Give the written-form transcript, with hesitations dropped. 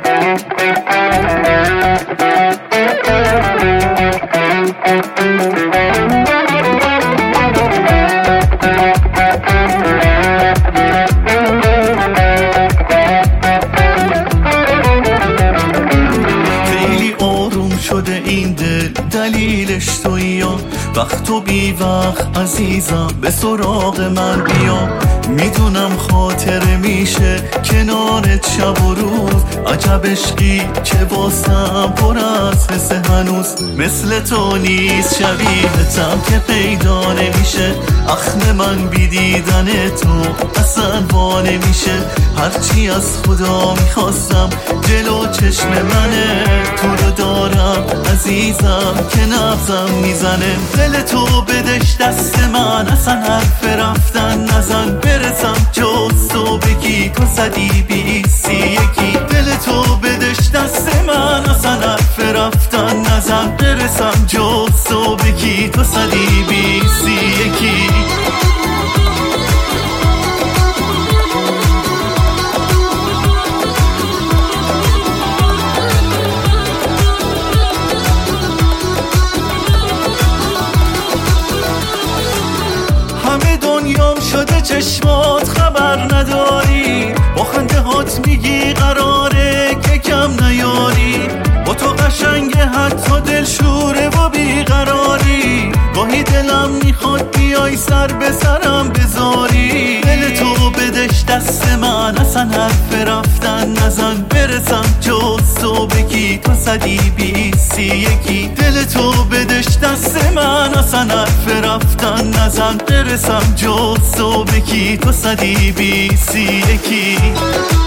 شده این دل دلیلش تویی، وقت و بی وقت عزیزم به سراغ من بیا. میدونم خاطره میشه کنارت شب و روز، عجب عشقی که واسم پر از حس هنوز. مثل تو نیست شبیهتم که پیدا نمیشه، اخم من بی دیدن تو اصلا وا نمیشه. هرچی از خدا میخواستم جلو چشم منه، تو رو دارم عزیزم که نبضم میزنه. دل تو بدش دست من، اصلا حرف رفتن نزن، برسم جز تو بگی تو زدی 21. دل تو بدش دست من، اصلا حرف رفتن نزن، برسم جز تو بگی تو زدی 21. همه دنیام شده چشمات خبر نداری، با خنده هات میگی قراره که کم نیاری. با تو قشنگه حتی دل شوره و بیقراری، گاهی دلم میخواد بیای سر به سرم بذاری. دل تو بدش دست من، اصلا حرف رفتن نزن، برسم جز تو بگی تو زدی 21. دل تو بدش دست من، اصلا حرف رفتن نزن، برسم جز تو بگی تو زدی 21.